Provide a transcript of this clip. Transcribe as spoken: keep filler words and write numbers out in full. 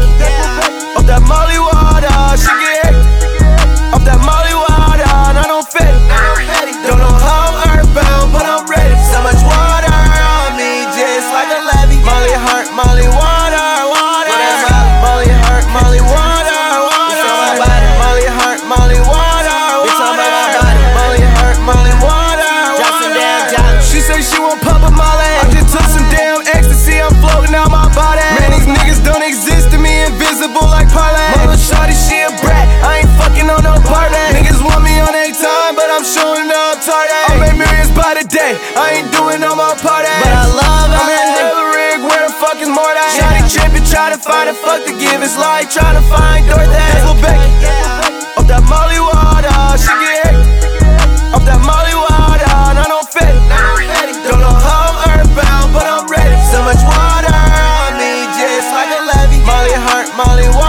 Off that Molly water, she get hit. Off that Molly water, and I don't fit it. Don't know how I'm earthbound, but I'm ready. So much water on me, just like a levee. Molly heart, Molly water, water. Molly heart, Molly water, water. Molly heart, Molly water, water. Molly heart, Molly water, water. She say she won't pop a Molly. I just took some damn ecstasy, I'm floating out my body. Man, these niggas don't exist to me, invisible like parlay. Mama shawty, she a brat, I ain't fucking on no party. Niggas want me on their time, but I'm showing up tardy. I make millions by the day, I ain't doing no more party. But I love it. I'm in the rig, where the fuck is Morty? Shawty trippin', try to find a fuck to give. It's like trying to find Dorothy. That's Lil Becky. Off that Molly water, she get hit. Off that Molly water, and I don't fit it. Don't know how I'm earthbound, but I'm ready. So much water on me, just like a levee. Molly heart, Molly water.